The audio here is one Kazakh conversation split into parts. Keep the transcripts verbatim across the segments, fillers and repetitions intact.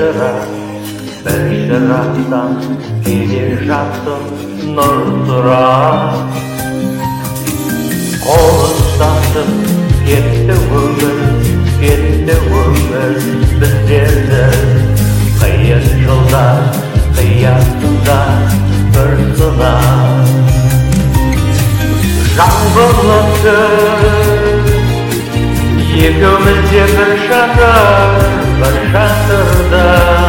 шырақ, бір шырақтан келе жатып нұр сұрақ. Қол ұстасып кетті өмір, кетті өмір біздерді. Қиын жылдар қиятында бір сынақ. Жаңбырлы түн, екеуміз де бір шатыр, бір шатырда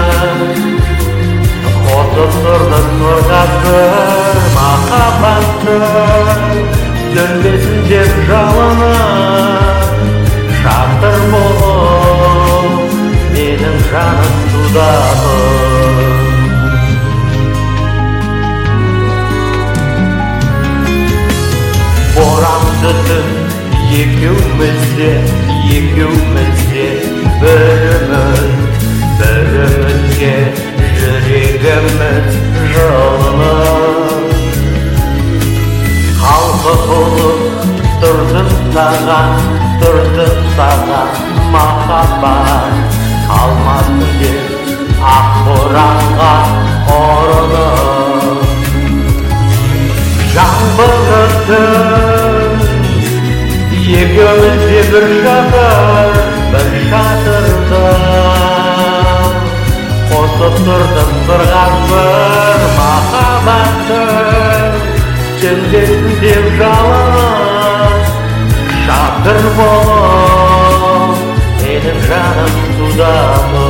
қосып тұрдық нұрғасыр махаббатты. Сөнбесін деп жалыны шатыр болып, менің жаным судағы. Боранды түн, екеумізде, екеумізде біріміз, бірімізге жүрегіміз жылынып. Қалқы болып тұрдым саған, тұрдым саған махаббат. Қалмасын деп ақ боранға ұрынып. Жаңбырлы түн, екеумізде бір шатыр, бір шатырда қосып тұрдық бір ғасыр махаббатты. Сөнбесін деп жалыны шатыр болып, менің жаным судағы.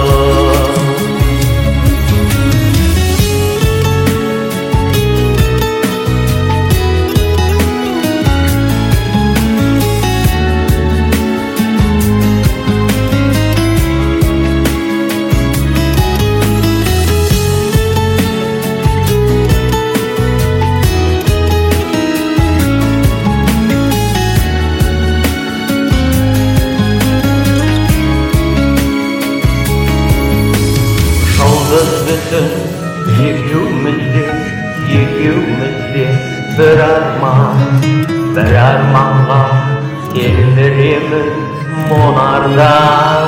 Bütün екеумізде, екеумізде бір арман, бір арманға телміреміз мұнардан.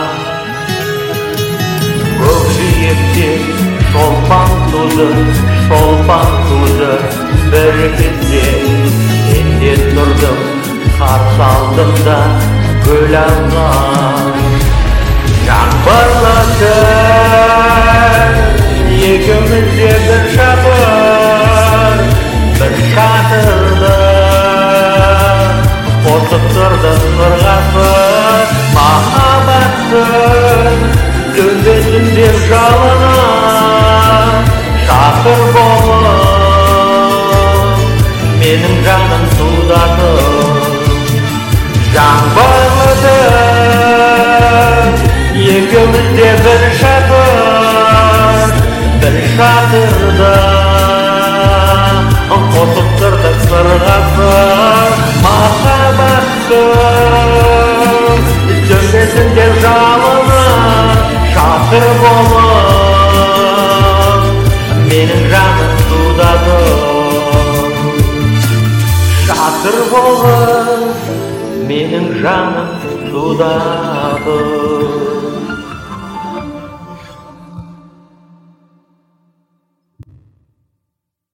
Көкжиекте шолпан туды, шолпан туды бір кезде. Мен де тұрдым, қарсы алдымда гүл алған. Жаңбырлы түн, екеумізде бір шатыр, бір шатырда қосып тұрдық бір ғасыр махаббатты. Сөнбесін деп жалыны шатыр болып, менің жаным судағы. Жаңбырлы түн, екеумізде бір шатыр, бір шатырда қосып тұрдық бір ғасыр махаббатты. Сөнбесін деп жалыны шатыр болып, менің жаным судағы. Шатыр болып, менің жаным судағы.